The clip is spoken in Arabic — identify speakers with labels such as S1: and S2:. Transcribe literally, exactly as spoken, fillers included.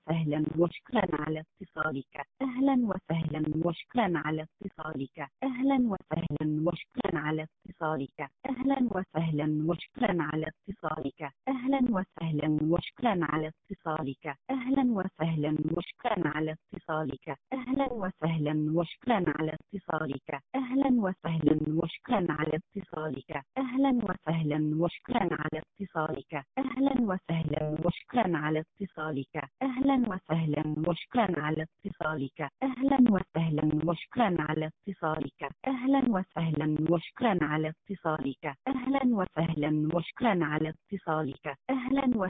S1: وسهلا وشكرا على اتصالك. أهلا وسهلا وشكرا على اتصالك. أهلا وسهلا وشكرا على اتصالك. أهلا وسهلا وشكرا على اتصالك. أهلا وسهلا وشكرا على اتصالك. أهلا وسهلا وشكرا على اتصالك. أهلا وسهلا وشكرا على اتصالك. أهلا وسهلا وشكرا على اتصالك. أهلا وسهلا وشكرا على اتصالك. أهلا وسهلا وشكرا على اتصالك. أهلا وسهلا وشكرا على اتصالك. أهلا وسهلا وشكرا على اتصالك. أهلا وسهلا وشكرا على اتصالك. أهلا وسهلا وشكرا على اتصالك. أهلا